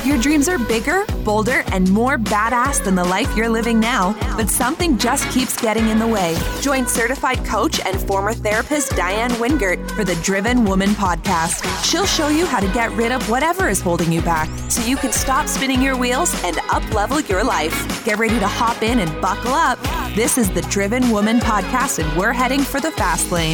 Your dreams are bigger, bolder, and more badass than the life you're living now, but something just keeps getting in the way. Join certified coach and former therapist Diane Wingert for the Driven Woman podcast. She'll show you how to get rid of whatever is holding you back so you can stop spinning your wheels and up-level your life. Get ready to hop in and buckle up. This is the Driven Woman podcast, and we're heading for the fast lane.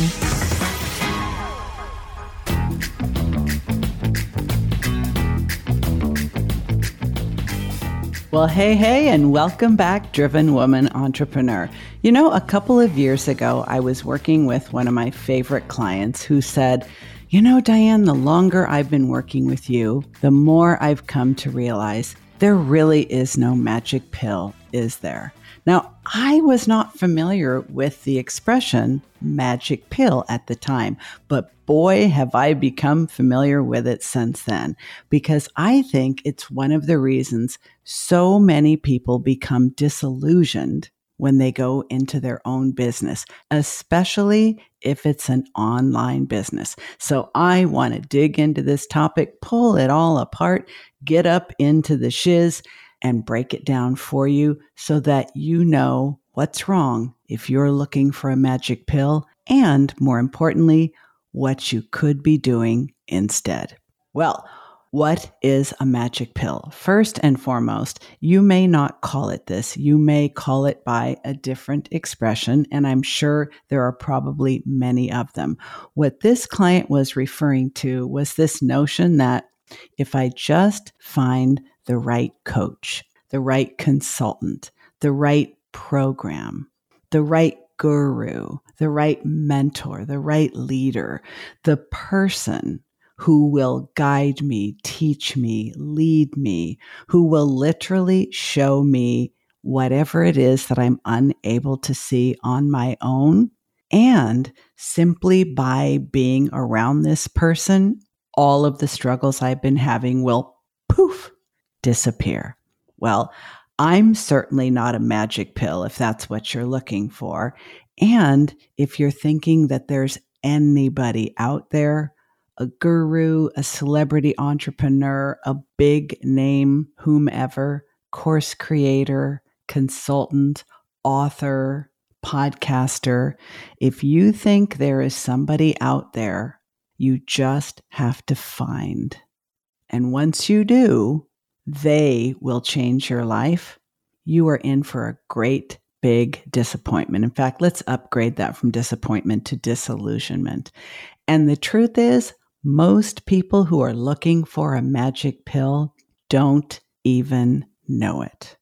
Well, hey, and welcome back, Driven Woman Entrepreneur. You know, a couple of years ago, I was working with one of my favorite clients who said, you know, Diane, the longer I've been working with you, the more I've come to realize there really is no magic pill, is there? Now, I was not familiar with the expression magic pill at the time, but boy, have I become familiar with it since then, because I think it's one of the reasons so many people become disillusioned when they go into their own business, especially if it's an online business. So I want to dig into this topic, pull it all apart, get up into the shiz, and break it down for you so that you know what's wrong if you're looking for a magic pill, and more importantly, what you could be doing instead. Well, what is a magic pill? First and foremost, you may not call it this. You may call it by a different expression, and I'm sure there are probably many of them. What this client was referring to was this notion that if I just find the right coach, the right consultant, the right program, the right guru, the right mentor, the right leader, the person who will guide me, teach me, lead me, who will literally show me whatever it is that I'm unable to see on my own. And simply by being around this person, all of the struggles I've been having will poof, disappear. Well, I'm certainly not a magic pill if that's what you're looking for. And if you're thinking that there's anybody out there, a guru, a celebrity entrepreneur, a big name, whomever, course creator, consultant, author, podcaster, if you think there is somebody out there, you just have to find. And once you do, they will change your life. You are in for a great big disappointment. In fact, let's upgrade that from disappointment to disillusionment. And the truth is, most people who are looking for a magic pill don't even know it.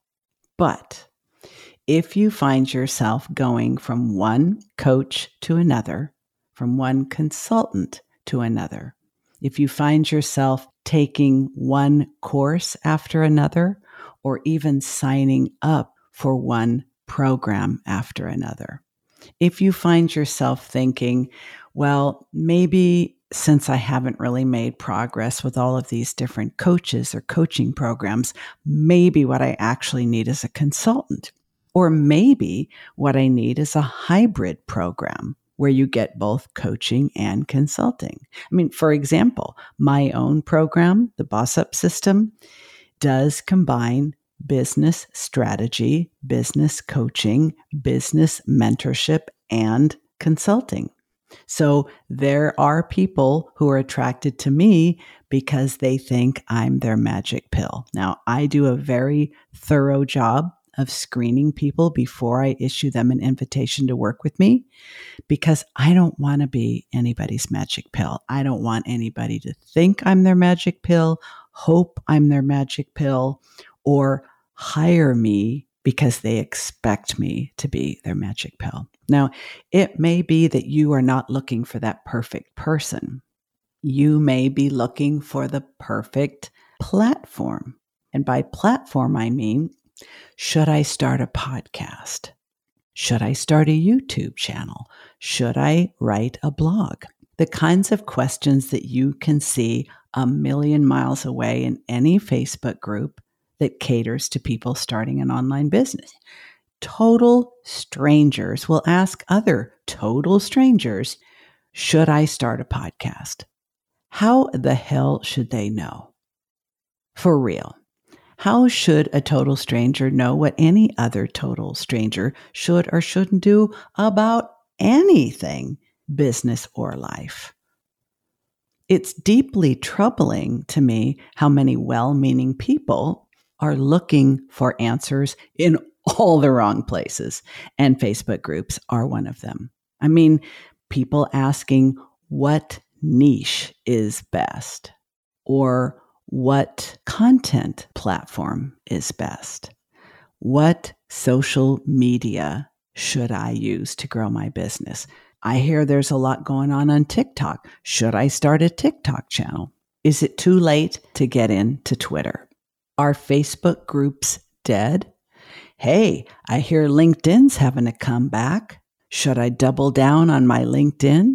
But if you find yourself going from one coach to another, from one consultant to another, if you find yourself taking one course after another, or even signing up for one program after another, if you find yourself thinking, well, maybe since I haven't really made progress with all of these different coaches or coaching programs, maybe what I actually need is a consultant. Or maybe what I need is a hybrid program where you get both coaching and consulting. I mean, for example, my own program, the Boss Up System, does combine business strategy, business coaching, business mentorship, and consulting. So there are people who are attracted to me because they think I'm their magic pill. Now, I do a very thorough job of screening people before I issue them an invitation to work with me, because I don't want to be anybody's magic pill. I don't want anybody to think I'm their magic pill, hope I'm their magic pill, or hire me because they expect me to be their magic pill. Now, it may be that you are not looking for that perfect person. You may be looking for the perfect platform. And by platform, I mean, should I start a podcast? Should I start a YouTube channel? Should I write a blog? The kinds of questions that you can see a million miles away in any Facebook group that caters to people starting an online business. Total strangers will ask other total strangers, should I start a podcast? How the hell should they know? For real. How should a total stranger know what any other total stranger should or shouldn't do about anything, business or life? It's deeply troubling to me how many well-meaning people are looking for answers in all the wrong places, and Facebook groups are one of them. I mean, people asking what niche is best, or what content platform is best? What social media should I use to grow my business? I hear there's a lot going on TikTok. Should I start a TikTok channel? Is it too late to get into Twitter? Are Facebook groups dead? Hey, I hear LinkedIn's having a comeback. Should I double down on my LinkedIn?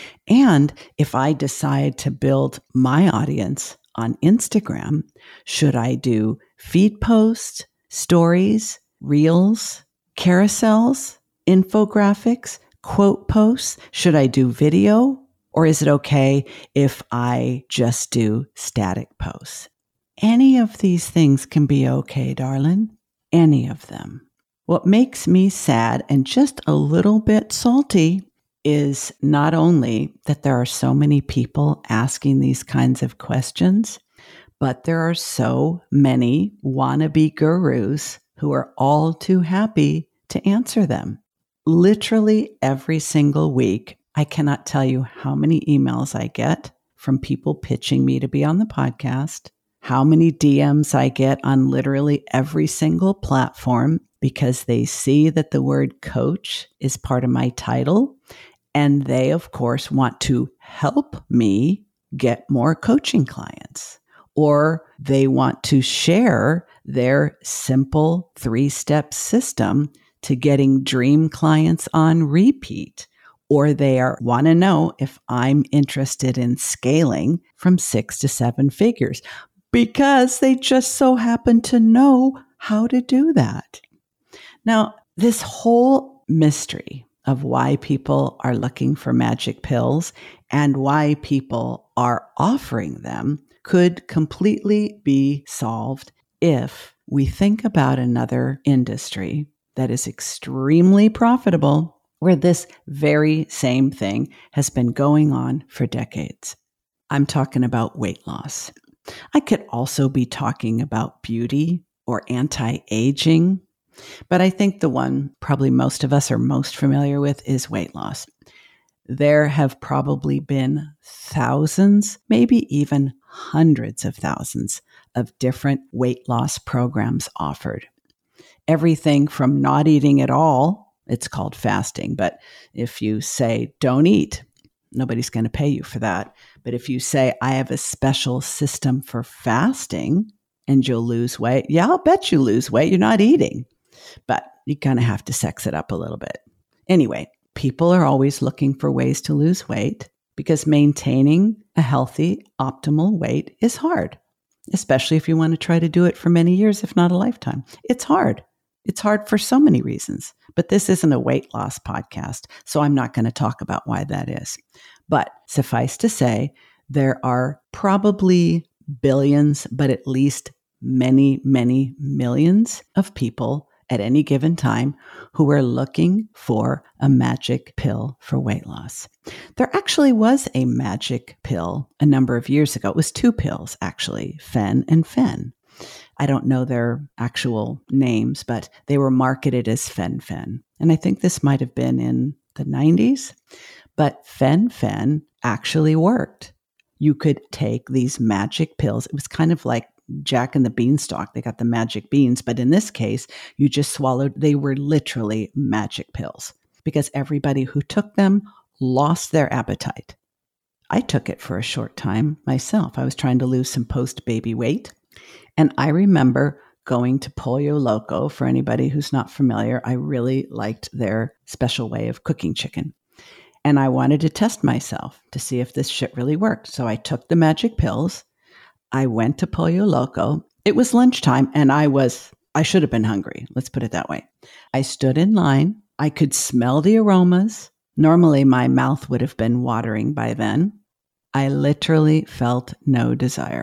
And if I decide to build my audience on Instagram, should I do feed posts, stories, reels, carousels, infographics, quote posts? Should I do video? Or is it okay if I just do static posts? Any of these things can be okay, darling. Any of them. What makes me sad and just a little bit salty is not only that there are so many people asking these kinds of questions, but there are so many wannabe gurus who are all too happy to answer them. Literally every single week, I cannot tell you how many emails I get from people pitching me to be on the podcast, how many DMs I get on literally every single platform because they see that the word coach is part of my title. And they, of course, want to help me get more coaching clients, or they want to share their simple 3-step system to getting dream clients on repeat, or they want to know if I'm interested in scaling from 6 to 7 figures because they just so happen to know how to do that. Now, this whole mystery of why people are looking for magic pills and why people are offering them could completely be solved if we think about another industry that is extremely profitable, where this very same thing has been going on for decades. I'm talking about weight loss. I could also be talking about beauty or anti-aging, but I think the one probably most of us are most familiar with is weight loss. There have probably been thousands, maybe even hundreds of thousands of different weight loss programs offered. Everything from not eating at all, it's called fasting, but if you say don't eat, nobody's going to pay you for that. But if you say I have a special system for fasting and you'll lose weight, yeah, I'll bet you lose weight. You're not eating. But you kind of have to sex it up a little bit. Anyway, people are always looking for ways to lose weight because maintaining a healthy, optimal weight is hard, especially if you want to try to do it for many years, if not a lifetime. It's hard. It's hard for so many reasons. But this isn't a weight loss podcast, so I'm not going to talk about why that is. But suffice to say, there are probably billions, but at least many, many millions of people at any given time who are looking for a magic pill for weight loss. There actually was a magic pill a number of years ago. It was 2 pills, actually, Fen and Phen. I don't know their actual names, but they were marketed as Fen-Phen. And I think this might have been in the 90s. But Fen-Phen actually worked. You could take these magic pills. It was kind of like Jack and the Beanstalk. They got the magic beans, but in this case, you just swallowed. They were literally magic pills because everybody who took them lost their appetite. I took it for a short time myself. I was trying to lose some post-baby weight. And I remember going to Pollo Loco. For anybody who's not familiar, I really liked their special way of cooking chicken. And I wanted to test myself to see if this shit really worked. So I took the magic pills. I went to Pollo Loco. It was lunchtime and I should have been hungry. Let's put it that way. I stood in line. I could smell the aromas. Normally my mouth would have been watering by then. I literally felt no desire.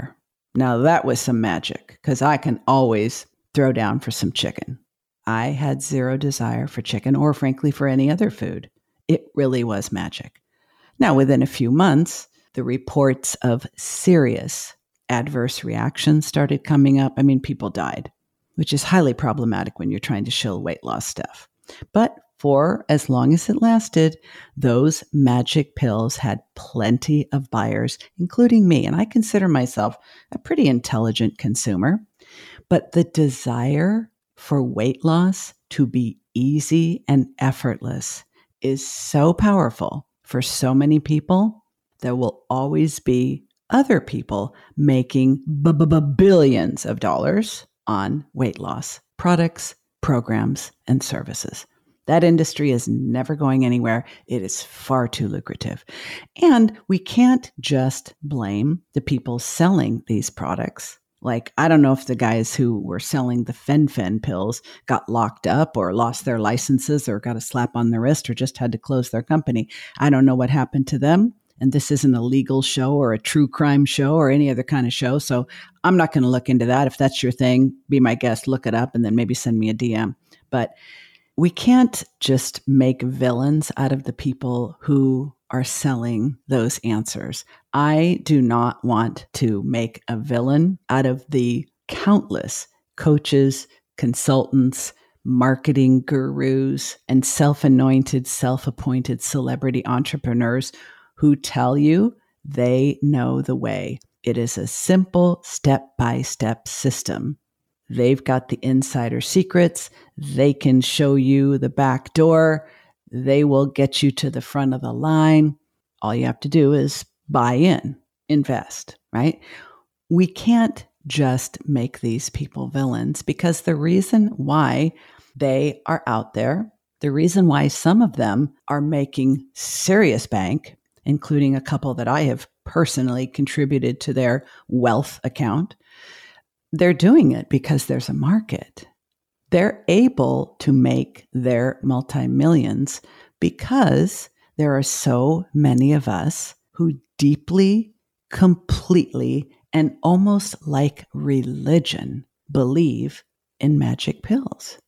Now that was some magic because I can always throw down for some chicken. I had zero desire for chicken or frankly for any other food. It really was magic. Now, within a few months, the reports of serious adverse reactions started coming up. I mean, people died, which is highly problematic when you're trying to shill weight loss stuff. But for as long as it lasted, those magic pills had plenty of buyers, including me. And I consider myself a pretty intelligent consumer. But the desire for weight loss to be easy and effortless is so powerful for so many people. There will always be other people making billions of dollars on weight loss products, programs, and services. That industry is never going anywhere. It is far too lucrative. And we can't just blame the people selling these products. Like, I don't know if the guys who were selling the Fen-Phen pills got locked up or lost their licenses or got a slap on the wrist or just had to close their company. I don't know what happened to them. And this isn't a legal show or a true crime show or any other kind of show. So I'm not going to look into that. If that's your thing, be my guest, look it up, and then maybe send me a DM. But we can't just make villains out of the people who are selling those answers. I do not want to make a villain out of the countless coaches, consultants, marketing gurus, and self-anointed, self-appointed celebrity entrepreneurs who tell you they know the way. It is a simple step-by-step system. They've got the insider secrets. They can show you the back door. They will get you to the front of the line. All you have to do is buy in, invest, right? We can't just make these people villains because the reason why they are out there, the reason why some of them are making serious bank, including a couple that I have personally contributed to their wealth account, they're doing it because there's a market. They're able to make their multi-millions because there are so many of us who deeply, completely, and almost like religion believe in magic pills.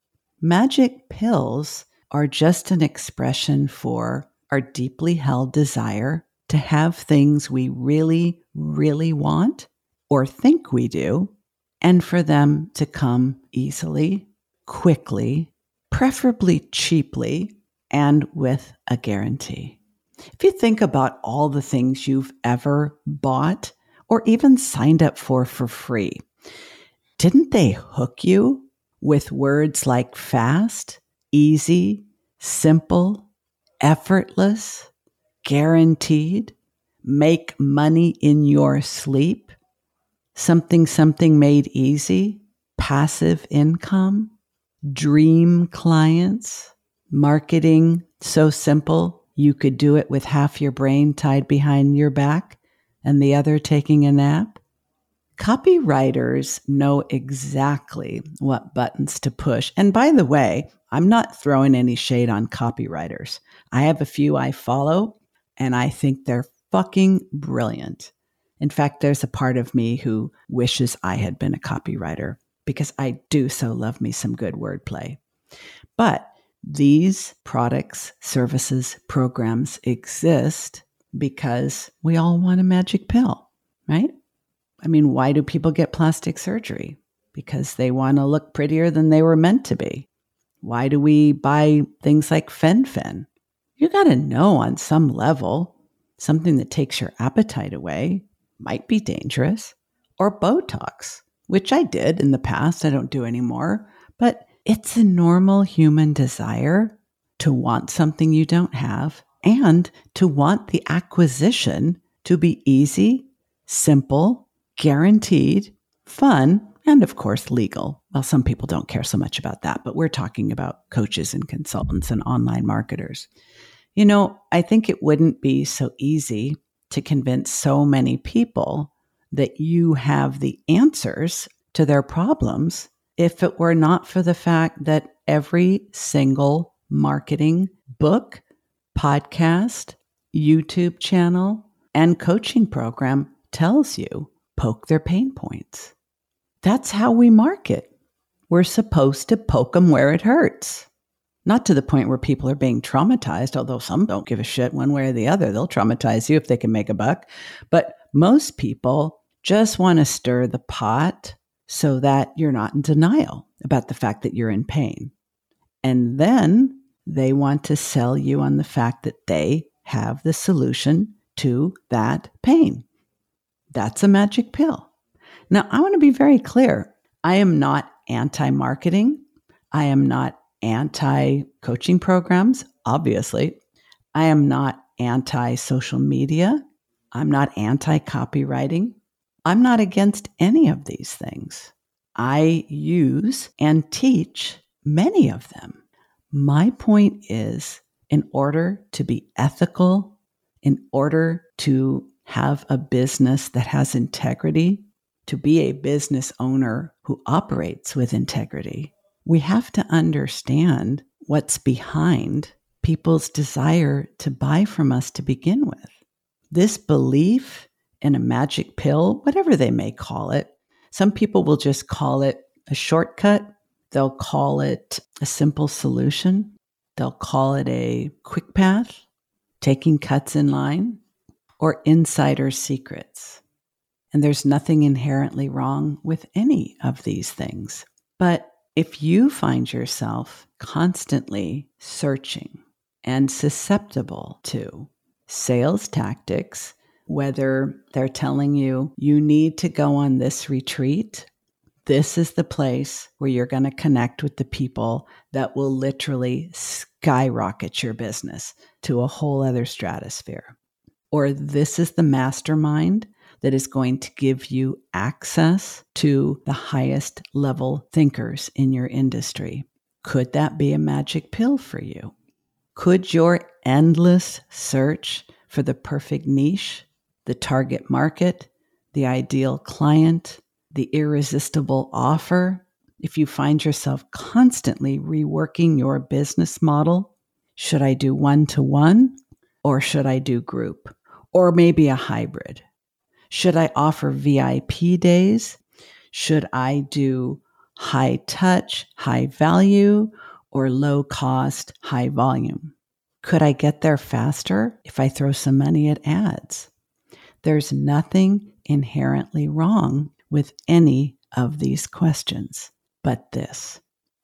Magic pills are just an expression for our deeply held desire to have things we really, really want or think we do, and for them to come easily, quickly, preferably cheaply, and with a guarantee. If you think about all the things you've ever bought or even signed up for free, didn't they hook you with words like fast, easy, simple, effortless, guaranteed, make money in your sleep, something made easy, passive income, dream clients, marketing so simple you could do it with half your brain tied behind your back and the other taking a nap? Copywriters know exactly what buttons to push. And by the way, I'm not throwing any shade on copywriters. I have a few I follow, and I think they're fucking brilliant. In fact, there's a part of me who wishes I had been a copywriter because I do so love me some good wordplay. But these products, services, programs exist because we all want a magic pill, right? I mean, why do people get plastic surgery? Because they want to look prettier than they were meant to be. Why do we buy things like Fen-Phen? You got to know on some level, something that takes your appetite away might be dangerous. Or Botox, which I did in the past. I don't do anymore. But it's a normal human desire to want something you don't have and to want the acquisition to be easy, simple, guaranteed, fun, and of course, legal. Well, some people don't care so much about that, but we're talking about coaches and consultants and online marketers. You know, I think it wouldn't be so easy to convince so many people that you have the answers to their problems if it were not for the fact that every single marketing book, podcast, YouTube channel, and coaching program tells you poke their pain points. That's how we market. We're supposed to poke them where it hurts. Not to the point where people are being traumatized, although some don't give a shit one way or the other. They'll traumatize you if they can make a buck. But most people just want to stir the pot so that you're not in denial about the fact that you're in pain. And then they want to sell you on the fact that they have the solution to that pain. That's a magic pill. Now, I want to be very clear. I am not anti-marketing. I am not anti-coaching programs, obviously. I am not anti-social media. I'm not anti-copywriting. I'm not against any of these things. I use and teach many of them. My point is, in order to be ethical, in order to have a business that has integrity, to be a business owner who operates with integrity, we have to understand what's behind people's desire to buy from us to begin with. This belief in a magic pill, whatever they may call it, some people will just call it a shortcut. They'll call it a simple solution. They'll call it a quick path, taking cuts in line, or insider secrets. And there's nothing inherently wrong with any of these things. But if you find yourself constantly searching and susceptible to sales tactics, whether they're telling you you need to go on this retreat, this is the place where you're going to connect with the people that will literally skyrocket your business to a whole other stratosphere. Or this is the mastermind that is going to give you access to the highest level thinkers in your industry. Could that be a magic pill for you? Could your endless search for the perfect niche, the target market, the ideal client, the irresistible offer, if you find yourself constantly reworking your business model, should I do one-to-one or should I do group? Or maybe a hybrid? Should I offer VIP days? Should I do high touch, high value, or low cost, high volume? Could I get there faster if I throw some money at ads? There's nothing inherently wrong with any of these questions, but this.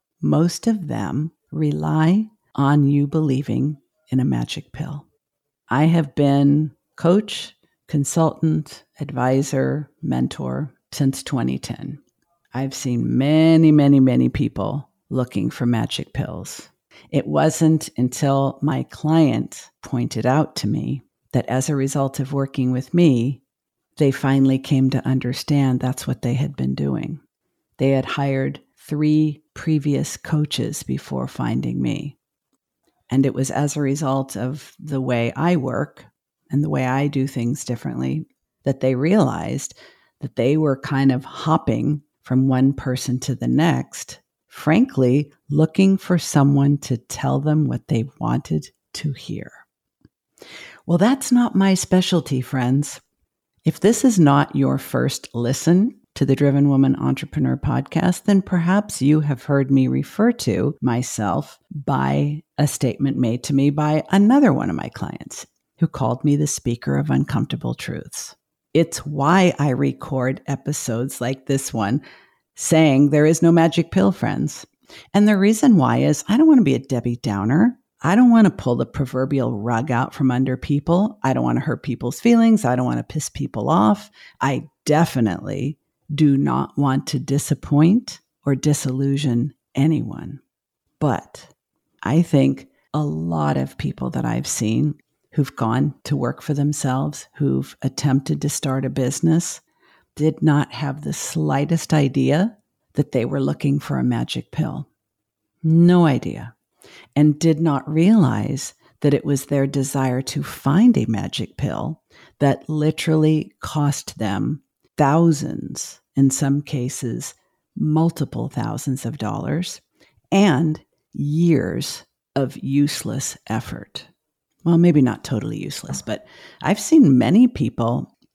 Most of them rely on you believing in a magic pill. I have been coach, consultant, advisor, mentor since 2010. I've seen many, many, many people looking for magic pills. It wasn't until my client pointed out to me that as a result of working with me, they finally came to understand that's what they had been doing. They had hired 3 previous coaches before finding me. And it was as a result of the way I work and the way I do things differently that they realized that they were kind of hopping from one person to the next, frankly, looking for someone to tell them what they wanted to hear. Well, that's not my specialty, friends. If this is not your first listen to the Driven Woman Entrepreneur podcast, then perhaps you have heard me refer to myself by a statement made to me by another one of my clients who called me the speaker of uncomfortable truths. It's why I record episodes like this one saying there is no magic pill, friends. And the reason why is I don't want to be a Debbie Downer. I don't want to pull the proverbial rug out from under people. I don't want to hurt people's feelings. I don't want to piss people off. I definitely do not want to disappoint or disillusion anyone. But I think a lot of people that I've seen who've gone to work for themselves, who've attempted to start a business, did not have the slightest idea that they were looking for a magic pill. No idea. And did not realize that it was their desire to find a magic pill that literally cost them thousands, in some cases, multiple thousands of dollars, and years of useless effort. Well, maybe not totally useless, but I've seen many people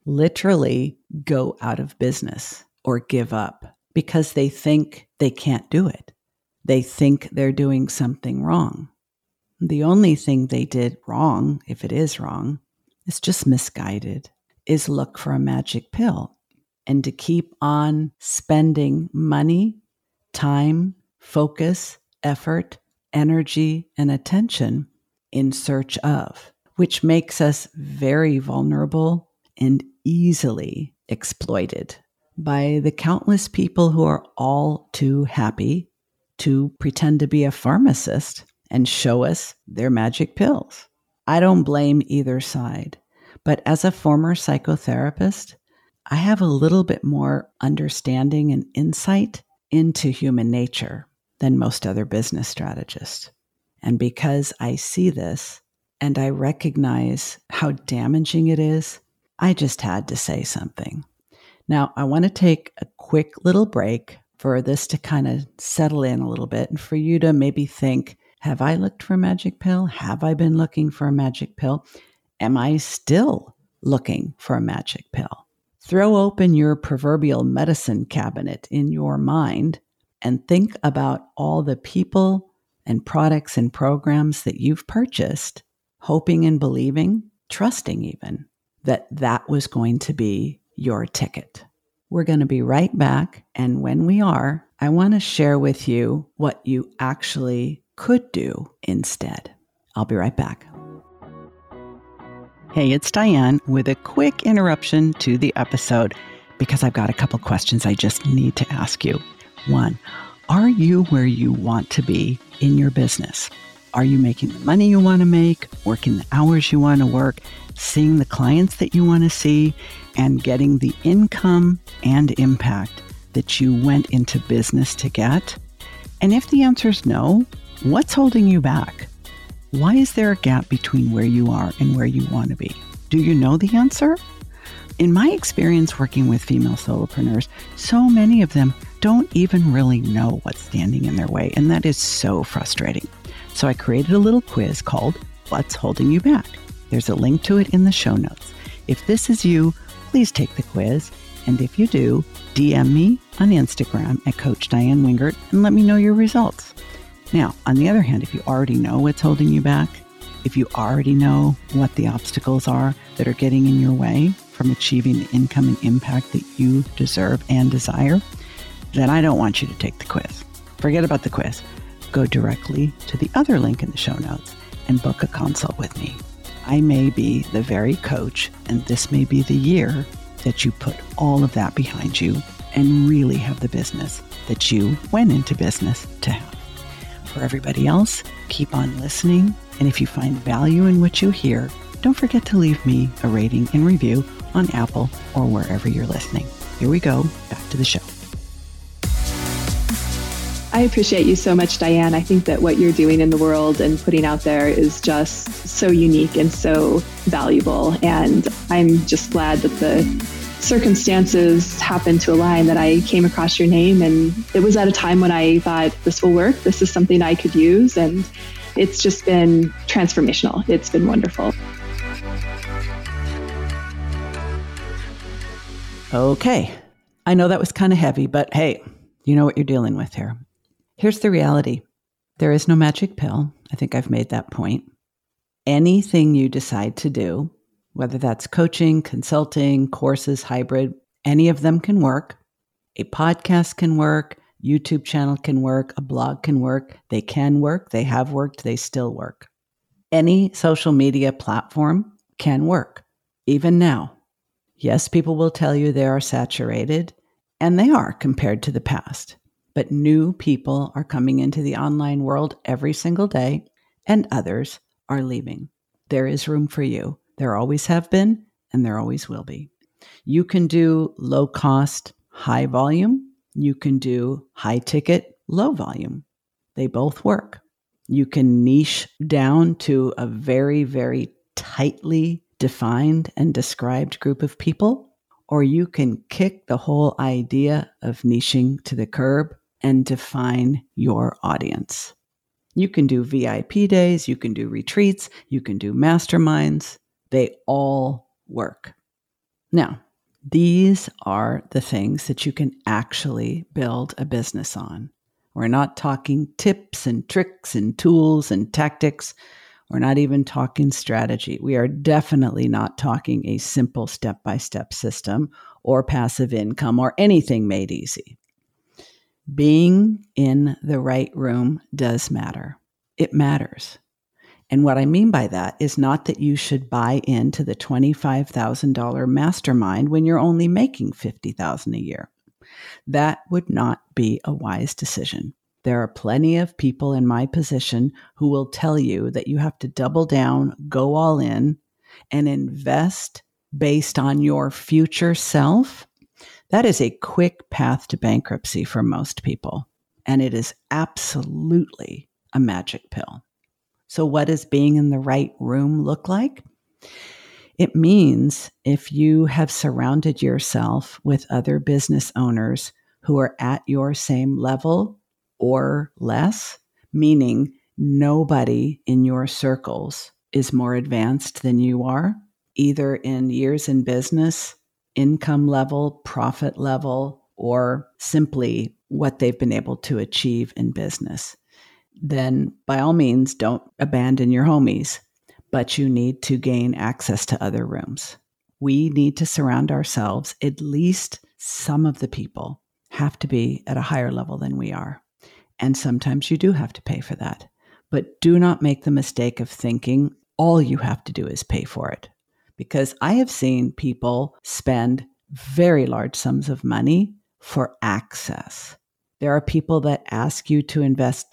literally go out of business or give up because they think they can't do it. They think they're doing something wrong. The only thing they did wrong, if it is wrong, is just misguided, is look for a magic pill and to keep on spending money, time, focus, effort, energy, and attention in search of, which makes us very vulnerable and easily exploited by the countless people who are all too happy to pretend to be a pharmacist and show us their magic pills. I don't blame either side, but as a former psychotherapist, I have a little bit more understanding and insight into human nature than most other business strategists. And because I see this and I recognize how damaging it is, I just had to say something. Now, I want to take a quick little break for this to kind of settle in a little bit and for you to maybe think, have I looked for a magic pill? Have I been looking for a magic pill? Am I still looking for a magic pill? Throw open your proverbial medicine cabinet in your mind and think about all the people and products and programs that you've purchased, hoping and believing, trusting even, that that was going to be your ticket. We're going to be right back. And when we are, I want to share with you what you actually could do instead. I'll be right back. Hey, it's Diane with a quick interruption to the episode because I've got a couple questions I just need to ask you. 1, are you where you want to be in your business? Are you making the money you want to make, working the hours you want to work, seeing the clients that you want to see, and getting the income and impact that you went into business to get? And if the answer is no, what's holding you back? Why is there a gap between where you are and where you want to be? Do you know the answer? In my experience working with female solopreneurs, so many of them don't even really know what's standing in their way, and that is so frustrating. So I created a little quiz called What's Holding You Back? There's a link to it in the show notes. If this is you, please take the quiz. And if you do, DM me on Instagram at Coach Diane Wingert and let me know your results. Now, on the other hand, if you already know what's holding you back, if you already know what the obstacles are that are getting in your way from achieving the income and impact that you deserve and desire, then I don't want you to take the quiz. Forget about the quiz. Go directly to the other link in the show notes and book a consult with me. I may be the very coach, and this may be the year that you put all of that behind you and really have the business that you went into business to have. For everybody else, keep on listening, and if you find value in what you hear, don't forget to leave me a rating and review on Apple or wherever you're listening. Here we go, back to the show. I appreciate you so much, Diane. I think that what you're doing in the world and putting out there is just so unique and so valuable. And I'm just glad that the circumstances happened to align, that I came across your name. And it was at a time when I thought, this will work. This is something I could use. And it's just been transformational. It's been wonderful. Okay. I know that was kind of heavy, but hey, you know what you're dealing with here. Here's the reality. There is no magic pill. I think I've made that point. Anything you decide to do, whether that's coaching, consulting, courses, hybrid, any of them can work. A podcast can work. YouTube channel can work. A blog can work. They can work. They have worked. They still work. Any social media platform can work, even now. Yes, people will tell you they are saturated, and they are compared to the past. But new people are coming into the online world every single day, and others are leaving. There is room for you. There always have been, and there always will be. You can do low cost, high volume. You can do high ticket, low volume. They both work. You can niche down to a very, very tightly defined and described group of people, or you can kick the whole idea of niching to the curb and define your audience. You can do VIP days, you can do retreats, you can do masterminds. They all work. Now, these are the things that you can actually build a business on. We're not talking tips and tricks and tools and tactics. We're not even talking strategy. We are definitely not talking a simple step-by-step system or passive income or anything made easy. Being in the right room does matter. It matters. And what I mean by that is not that you should buy into the $25,000 mastermind when you're only making $50,000 a year. That would not be a wise decision. There are plenty of people in my position who will tell you that you have to double down, go all in, and invest based on your future self. That is a quick path to bankruptcy for most people. And it is absolutely a magic pill. So what does being in the right room look like? It means if you have surrounded yourself with other business owners who are at your same level or less, meaning nobody in your circles is more advanced than you are, either in years in business, income level, profit level, or simply what they've been able to achieve in business, then by all means, don't abandon your homies, but you need to gain access to other rooms. We need to surround ourselves. At least some of the people have to be at a higher level than we are. And sometimes you do have to pay for that. But do not make the mistake of thinking all you have to do is pay for it. Because I have seen people spend very large sums of money for access. There are people that ask you to invest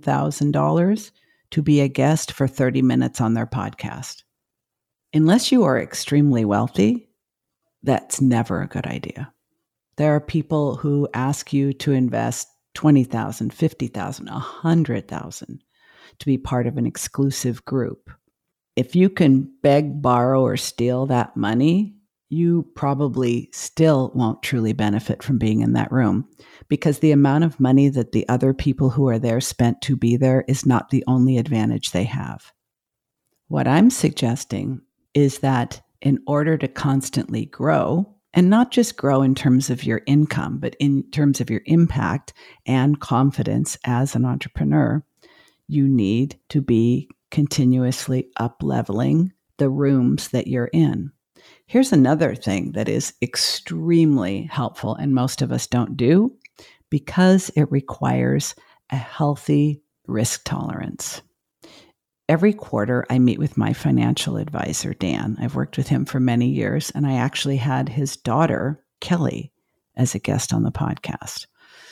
$10,000 to be a guest for 30 minutes on their podcast. Unless you are extremely wealthy, that's never a good idea. There are people who ask you to invest $20,000, $50,000, $100,000 to be part of an exclusive group. If you can beg, borrow, or steal that money, you probably still won't truly benefit from being in that room, because the amount of money that the other people who are there spent to be there is not the only advantage they have. What I'm suggesting is that in order to constantly grow, and not just grow in terms of your income, but in terms of your impact and confidence as an entrepreneur, you need to be continuously up-leveling the rooms that you're in. Here's another thing that is extremely helpful and most of us don't do because it requires a healthy risk tolerance. Every quarter, I meet with my financial advisor, Dan. I've worked with him for many years, and I actually had his daughter, Kelly, as a guest on the podcast.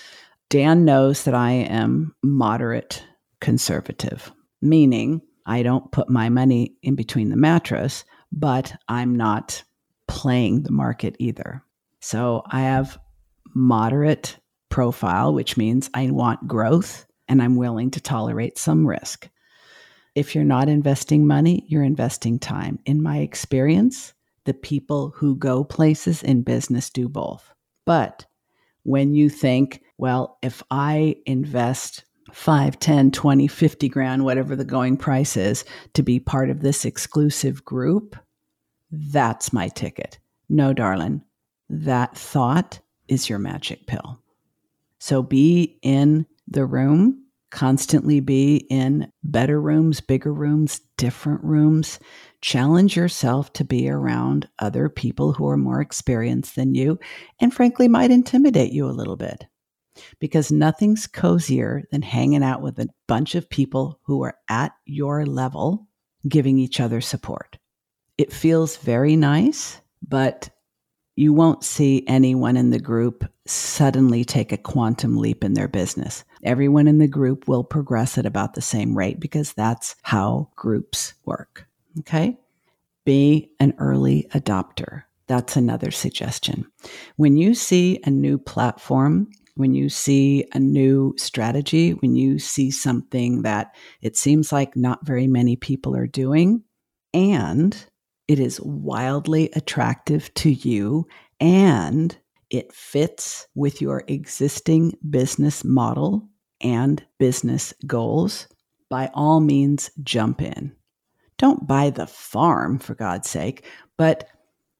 Dan knows that I am moderate conservative, meaning I don't put my money in between the mattress, but I'm not playing the market either. So I have moderate profile, which means I want growth and I'm willing to tolerate some risk. If you're not investing money, you're investing time. In my experience, the people who go places in business do both. But when you think, well, if I invest 5, 10, 20, 50 grand, whatever the going price is, to be part of this exclusive group, that's my ticket. No, darling, that thought is your magic pill. So be in the room, constantly be in better rooms, bigger rooms, different rooms. Challenge yourself to be around other people who are more experienced than you and frankly might intimidate you a little bit. Because nothing's cozier than hanging out with a bunch of people who are at your level, giving each other support. It feels very nice, but you won't see anyone in the group suddenly take a quantum leap in their business. Everyone in the group will progress at about the same rate because that's how groups work. Okay? Be an early adopter. That's another suggestion. When you see a new platform, when you see a new strategy, when you see something that it seems like not very many people are doing, and it is wildly attractive to you, and it fits with your existing business model and business goals, by all means, jump in. Don't buy the farm, for God's sake, but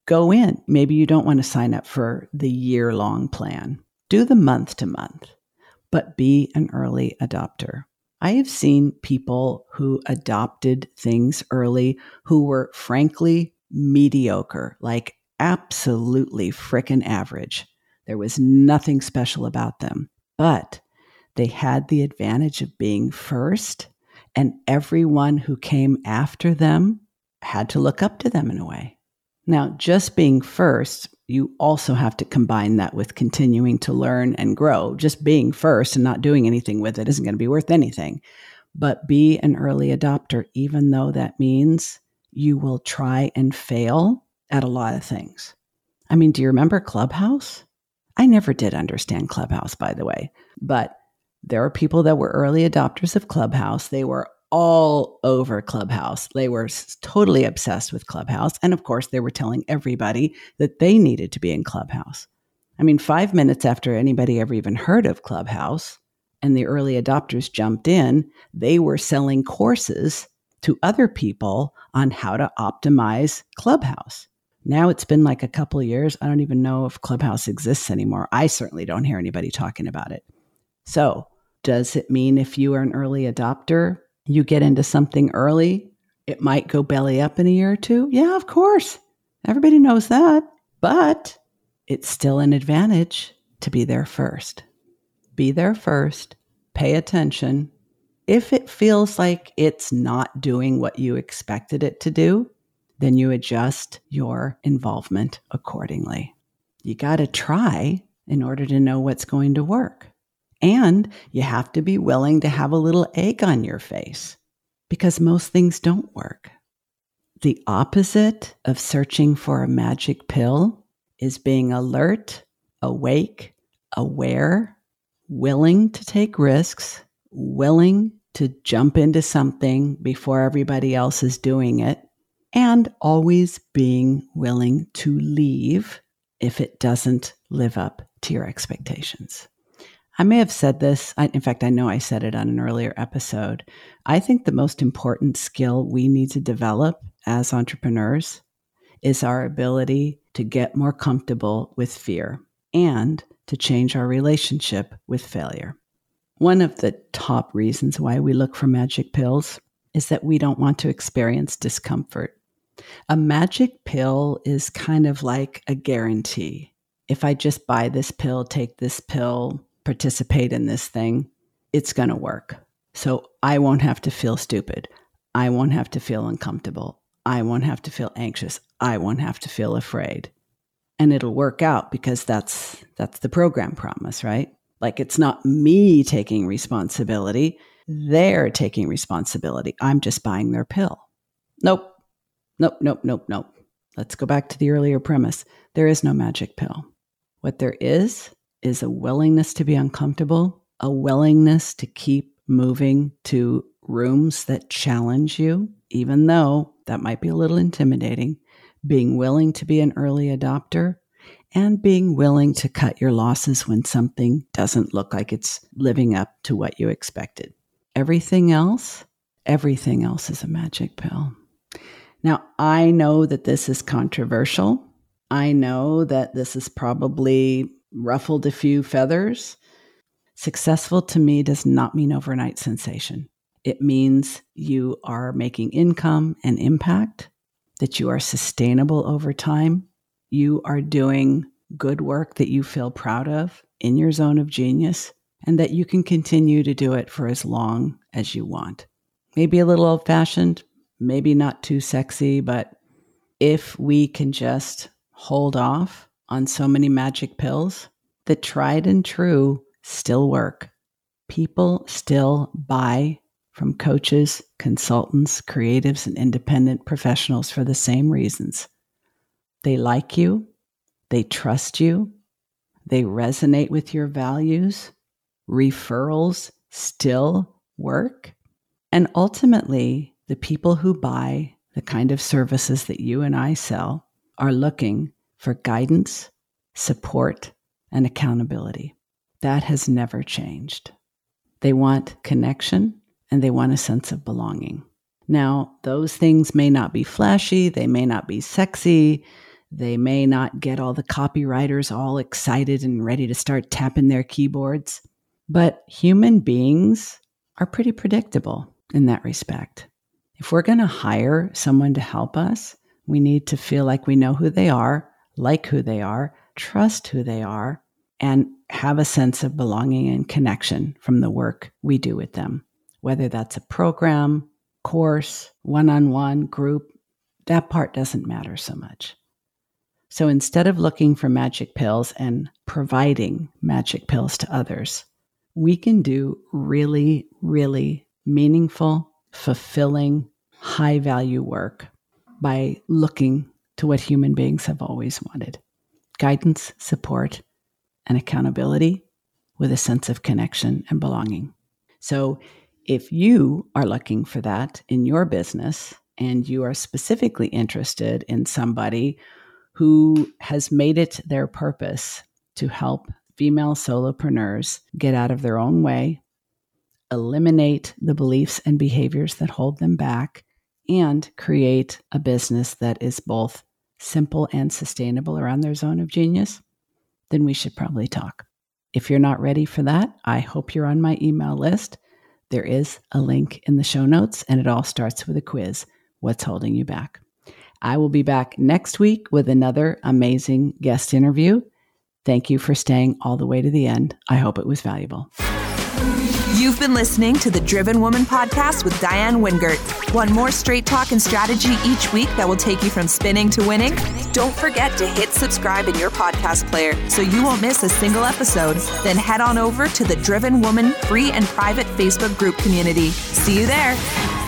go in. Maybe you don't want to sign up for the year-long plan. Do the month-to-month, but be an early adopter. I have seen people who adopted things early who were frankly mediocre, like absolutely frickin' average. There was nothing special about them, but they had the advantage of being first, and everyone who came after them had to look up to them in a way. Now, just being first, you also have to combine that with continuing to learn and grow. Just being first and not doing anything with it isn't going to be worth anything. But be an early adopter, even though that means you will try and fail at a lot of things. I mean, do you remember Clubhouse? I never did understand Clubhouse, by the way. But there are people that were early adopters of Clubhouse. They were all over Clubhouse. They were totally obsessed with Clubhouse. And of course, they were telling everybody that they needed to be in Clubhouse. I mean, 5 minutes after anybody ever even heard of Clubhouse and the early adopters jumped in, they were selling courses to other people on how to optimize Clubhouse. Now it's been like a couple of years. I don't even know if Clubhouse exists anymore. I certainly don't hear anybody talking about it. So does it mean if you are an early adopter, you get into something early, it might go belly up in a year or two? Yeah, of course. Everybody knows that. But it's still an advantage to be there first. Be there first. Pay attention. If it feels like it's not doing what you expected it to do, then you adjust your involvement accordingly. You got to try in order to know what's going to work. And you have to be willing to have a little egg on your face because most things don't work. The opposite of searching for a magic pill is being alert, awake, aware, willing to take risks, willing to jump into something before everybody else is doing it, and always being willing to leave if it doesn't live up to your expectations. I may have said this. In fact, I know I said it on an earlier episode. I think the most important skill we need to develop as entrepreneurs is our ability to get more comfortable with fear and to change our relationship with failure. One of the top reasons why we look for magic pills is that we don't want to experience discomfort. A magic pill is kind of like a guarantee. If I just buy this pill, take this pill, participate in this thing, it's going to work. So I won't have to feel stupid. I won't have to feel uncomfortable. I won't have to feel anxious. I won't have to feel afraid. And it'll work out because that's the program promise, right? Like it's not me taking responsibility. They're taking responsibility. I'm just buying their pill. Nope. Let's go back to the earlier premise. There is no magic pill. What there is a willingness to be uncomfortable, a willingness to keep moving to rooms that challenge you, even though that might be a little intimidating, being willing to be an early adopter, and being willing to cut your losses when something doesn't look like it's living up to what you expected. Everything else is a magic pill. Now, I know that this is controversial. I know that this has probably ruffled a few feathers. Successful to me does not mean overnight sensation. It means you are making income and impact, that you are sustainable over time. You are doing good work that you feel proud of in your zone of genius, and that you can continue to do it for as long as you want. Maybe a little old-fashioned, maybe not too sexy, but if we can just hold off on so many magic pills, the tried and true still work. People still buy from coaches, consultants, creatives, and independent professionals for the same reasons. They like you, they trust you, they resonate with your values, referrals still work, and ultimately, the people who buy the kind of services that you and I sell are looking for guidance, support, and accountability. That has never changed. They want connection and they want a sense of belonging. Now, those things may not be flashy, they may not be sexy, They may not get all the copywriters all excited and ready to start tapping their keyboards. But human beings are pretty predictable in that respect. If we're going to hire someone to help us, we need to feel like we know who they are, like who they are, trust who they are, and have a sense of belonging and connection from the work we do with them. Whether that's a program, course, one-on-one, group, that part doesn't matter so much. So instead of looking for magic pills and providing magic pills to others, we can do really, really meaningful, fulfilling, high-value work by looking to what human beings have always wanted: guidance, support, and accountability with a sense of connection and belonging. So if you are looking for that in your business and you are specifically interested in somebody who has made it their purpose to help female solopreneurs get out of their own way, eliminate the beliefs and behaviors that hold them back, and create a business that is both simple and sustainable around their zone of genius, then we should probably talk. If you're not ready for that, I hope you're on my email list. There is a link in the show notes, and it all starts with a quiz. What's holding you back? I will be back next week with another amazing guest interview. Thank you for staying all the way to the end. I hope it was valuable. You've been listening to the Driven Woman Podcast with Diane Wingert. Want more straight talk and strategy each week that will take you from spinning to winning? Don't forget to hit subscribe in your podcast player so you won't miss a single episode. Then head on over to the Driven Woman free and private Facebook group community. See you there.